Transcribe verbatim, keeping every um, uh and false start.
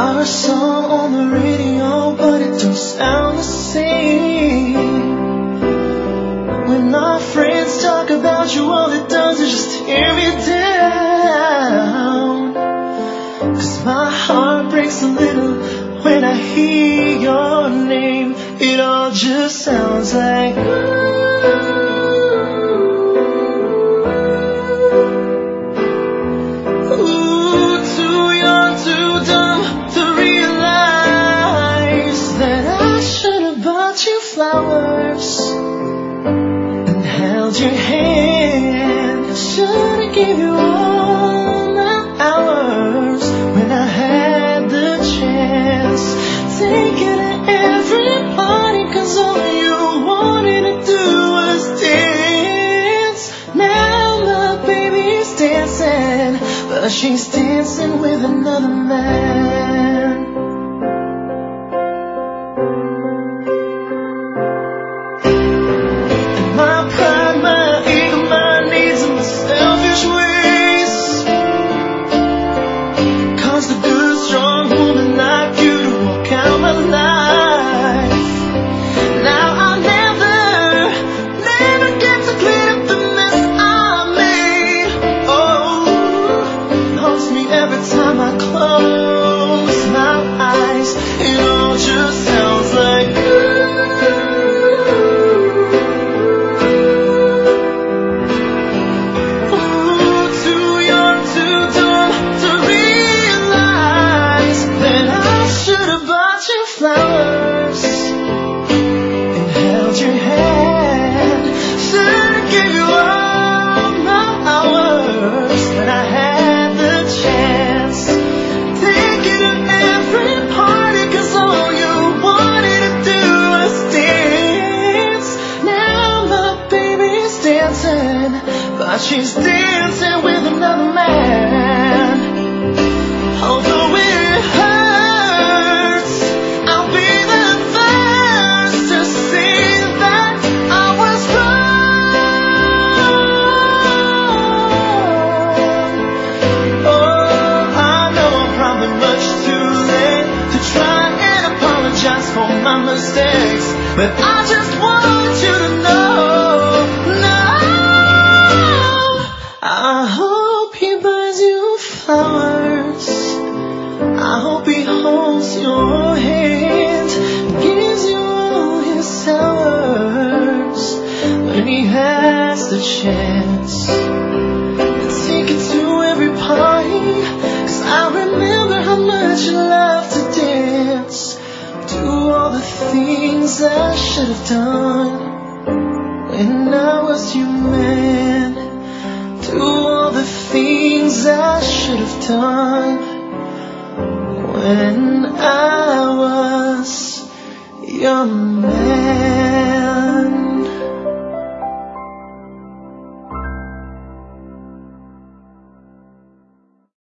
Our song on the radio, but it don't sound the same. When our friends talk about you, all it does is just tear me down. Cause my heart breaks a little when I hear your name. It all just sounds like flowers and held your hand. I should've gave you all my hours when I had the chance. Take you to every party, cause all you wanted to do was dance. Now my baby's dancing, but she's dancing with another man. But she's dancing with another man. Although it hurts, I'll be the first to say that I was wrong. Oh, I know I'm probably much too late to try and apologize for my mistakes, but I just want you to know. I hope he buys you flowers. I hope he holds your hand, gives you all his hours when he has the chance. Take it to every party, cause I remember how much you love to dance. Do all the things I should have done when I was your man. Do all the things I should have done when I was your man.